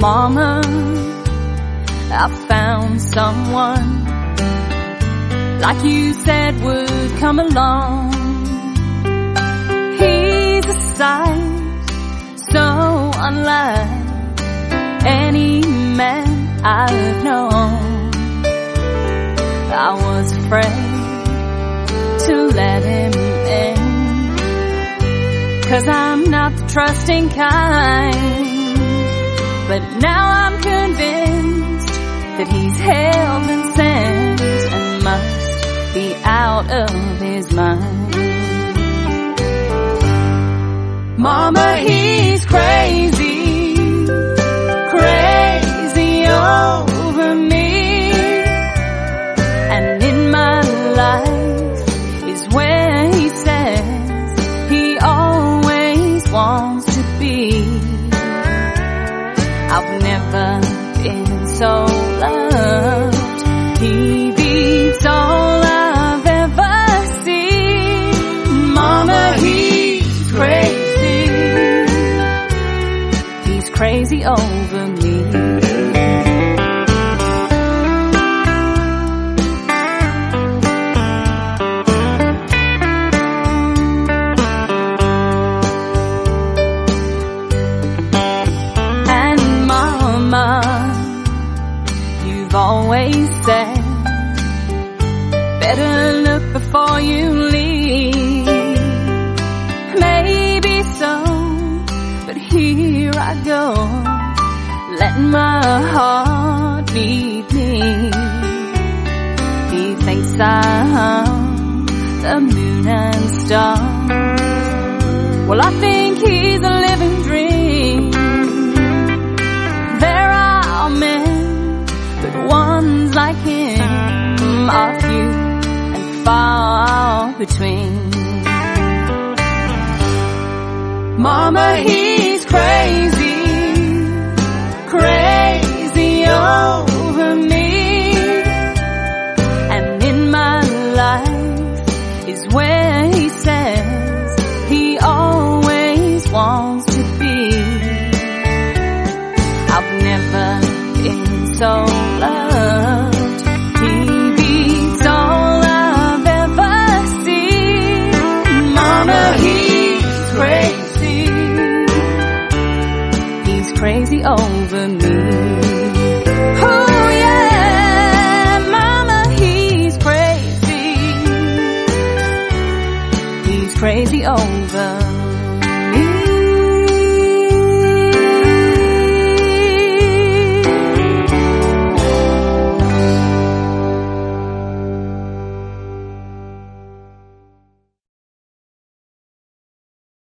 Mama, I found someone like you said would come along. He's a sight so unlike any man I've known. I was afraid to let him in, 'cause I'm not the trusting kind. But now I'm convinced that he's heaven sent and must be out of his mind. Mama, he's crazy, crazy over me. And in my life is where he says he always wants to be. I've never been so loved. He beats all I've ever seen. Mama, he's crazy. He's crazy over me. You've always said, better look before you leave. Maybe so, but here I go, letting my heart lead me. He thinks I'm the moon and stars. Well, I think he's a living dream. There are men, but ones like him are few and far between. Mama, he's crazy, crazy over me. And in my life is where he says he always wants to be. I've never been so loved. He beats all I've ever seen. Mama, he's crazy. He's crazy over me. Oh yeah, Mama, he's crazy. He's crazy over